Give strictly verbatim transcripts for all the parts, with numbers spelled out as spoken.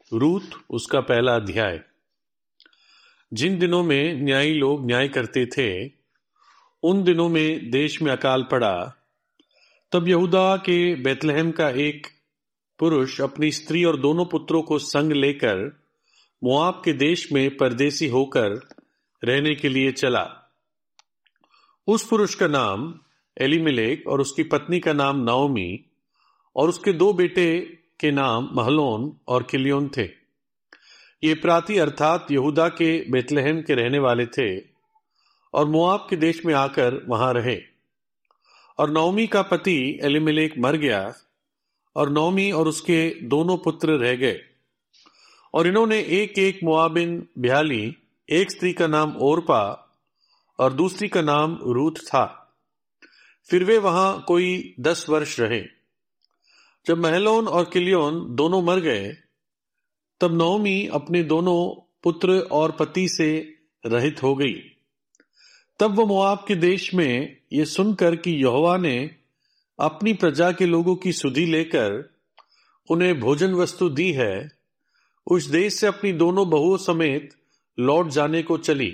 रूत उसका पहला अध्याय। जिन दिनों में न्यायी लोग न्याय करते थे, उन दिनों में देश में अकाल पड़ा। तब यहूदा के बैतलहम का एक पुरुष अपनी स्त्री और दोनों पुत्रों को संग लेकर मोआब के देश में परदेसी होकर रहने के लिए चला। उस पुरुष का नाम एलीमेलेक और उसकी पत्नी का नाम नाओमी और उसके दो बेटे के नाम महलोन और किलियोन थे। ये प्राती अर्थात यहूदा के बैतलहम के रहने वाले थे और मोआब के देश में आकर वहां रहे। और नौमी का पति एलीमेलेक मर गया और नौमी और उसके दोनों पुत्र रह गए। और इन्होंने एक एक मोआबिन ब्याह ली। एक स्त्री का नाम ओरपा और दूसरी का नाम रूत था। फिर वे वहां कोई दस वर्ष रहे। जब महलोन और किलियोन दोनों मर गए, तब नौमी अपने दोनों पुत्र और पति से रहित हो गई। तब वो मोआब के देश में ये सुनकर कि यहोवा ने अपनी प्रजा के लोगों की सुधि लेकर उन्हें भोजन वस्तु दी है, उस देश से अपनी दोनों बहुओं समेत लौट जाने को चली।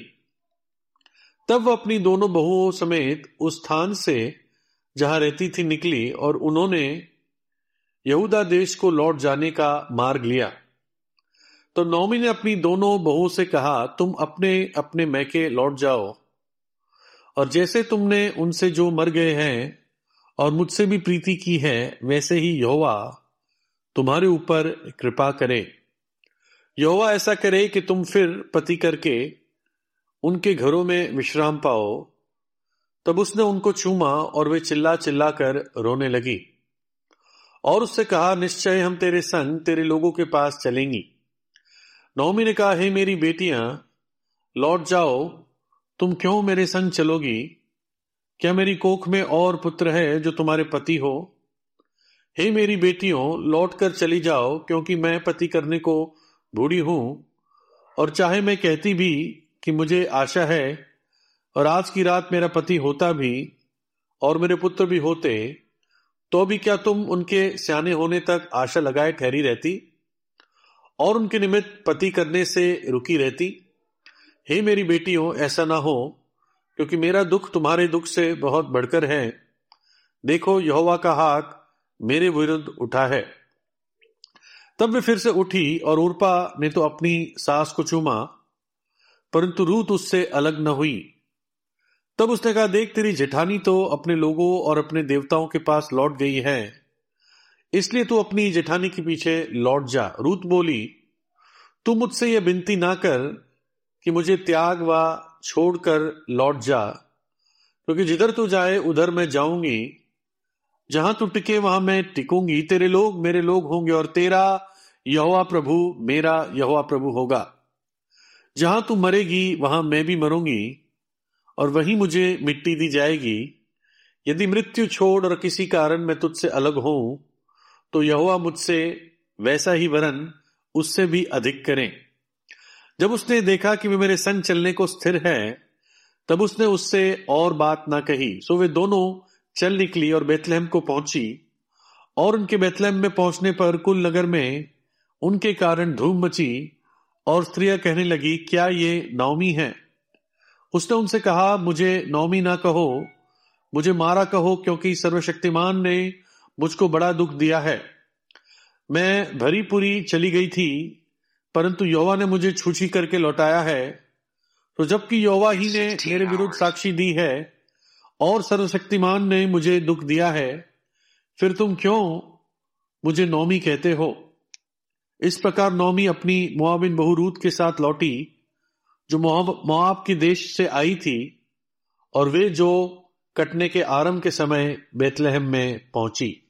तब वह अपनी दोनों बहुओं समेत उस स्थान से जहां रहती थी निकली और उन्होंने यहूदा देश को लौट जाने का मार्ग लिया। तो नौमी ने अपनी दोनों बहुओं से कहा, तुम अपने अपने मैके लौट जाओ, और जैसे तुमने उनसे जो मर गए हैं और मुझसे भी प्रीति की है, वैसे ही यहोवा तुम्हारे ऊपर कृपा करे। यहोवा ऐसा करे कि तुम फिर पति करके उनके घरों में विश्राम पाओ। तब उसने उनको चूमा और वे चिल्ला चिल्ला कर रोने लगी और उससे कहा, निश्चय हम तेरे संग तेरे लोगों के पास चलेंगी। नौमी ने कहा, हे मेरी बेटियां, लौट जाओ। तुम क्यों मेरे संग चलोगी? क्या मेरी कोख में और पुत्र है जो तुम्हारे पति हो? हे मेरी बेटियों, लौट कर चली जाओ, क्योंकि मैं पति करने को बूढ़ी हूं। और चाहे मैं कहती भी कि मुझे आशा है और आज की रात मेरा पति होता भी और मेरे पुत्र भी होते, तो भी क्या तुम उनके स्याने होने तक आशा लगाए ठहरी रहती और उनके निमित्त पति करने से रुकी रहती? हे मेरी बेटियों, ऐसा ना हो, क्योंकि मेरा दुख तुम्हारे दुख से बहुत बढ़कर है। देखो, यहोवा का हाथ मेरे विरुद्ध उठा है। तब वे फिर से उठी और उर्पा ने तो अपनी सास को चूमा, परंतु रूत उससे अलग न हुई। तब उसने कहा, देख, तेरी जेठानी तो अपने लोगों और अपने देवताओं के पास लौट गई है, इसलिए तू अपनी जेठानी के पीछे लौट जा। रूत बोली, तू मुझसे यह विनती ना कर कि मुझे त्याग व छोड़कर लौट जा, क्योंकि जिधर तू जाए उधर मैं जाऊंगी। जहां तू टिके वहां मैं टिकूंगी। तेरे लोग मेरे लोग होंगे और तेरा यहोवा प्रभु मेरा यहोवा प्रभु होगा। जहां तू मरेगी वहां मैं भी मरूंगी और वहीं मुझे मिट्टी दी जाएगी। यदि मृत्यु छोड़ और किसी कारण मैं तुझसे अलग हूं, तो यहोवा मुझसे वैसा ही वरन उससे भी अधिक करें। जब उसने देखा कि वे मेरे संग चलने को स्थिर है, तब उसने उससे और बात ना कही। सो वे दोनों चल निकली और बैतलहम को पहुंची। और उनके बैतलहम में पहुंचने पर कुल नगर में उनके कारण धूम मची और स्त्रियां कहने लगी, क्या ये नौमी है? उसने उनसे कहा, मुझे नौमी ना कहो, मुझे मारा कहो, क्योंकि सर्वशक्तिमान ने मुझको बड़ा दुख दिया है। मैं भरी पूरी चली गई थी, परंतु यहोवा ने मुझे छूछी करके लौटाया है। तो जबकि यहोवा ही ने मेरे विरुद्ध साक्षी दी है और सर्वशक्तिमान ने मुझे दुख दिया है, फिर तुम क्यों मुझे नौमी कहते हो? इस प्रकार नौमी अपनी मोआबिन बहू रूत के साथ लौटी, जो मोआब के देश से आई थी, और वे जो कटने के आरंभ के समय बैतलहम में पहुंची।